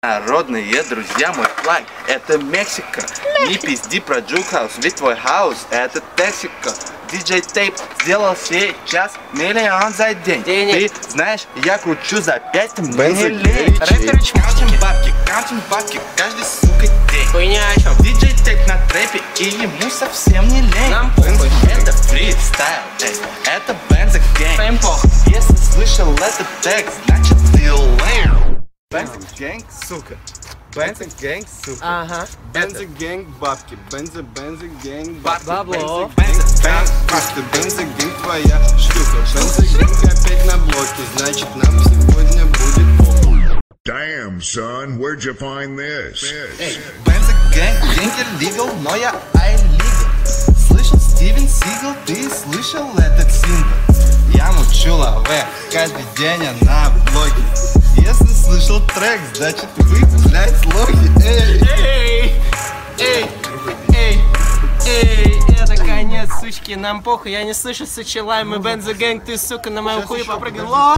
Народные друзья, мой флаг, это Мексика. Не пизди про Джукхаус, ведь твой хаус это Тексика. Диджей Тейп сделал сейчас миллион за день. Ты знаешь, я кручу за 5 миллионов. Рэперы каунтим бабки, каждый сука день. Хуйня о чем? Диджей Тейп на трэпе, и ему совсем не лень. Нам похуй. Это фристайл, это Бензо Гэнг. Всем похуй. Если слышал этот текст, значит ты лейм. Бензо Гэнг, сука. Бензо Гэнг, сука. Ага. Бензо Гэнг бабки, Бензо Гэнг бабки. Бабло. Бензо Гэнг твоя шлюха. Бензо Гэнг опять на блоке, значит нам сегодня будет похуй. Damn, son, where'd you find this? Бензо Гэнг, деньги legal, но я illegal. Слышал Стивен Сигал, ты слышал этот сингл? Я мучу лаве, каждый день я на блоге. Если слышал трек, значит вы, блядь, лохи. Эй, это конец, сучки, нам похуй, я не слышу сучи лайм и Бензо Гэнг, ты, сука, на мою хую попрыгнул.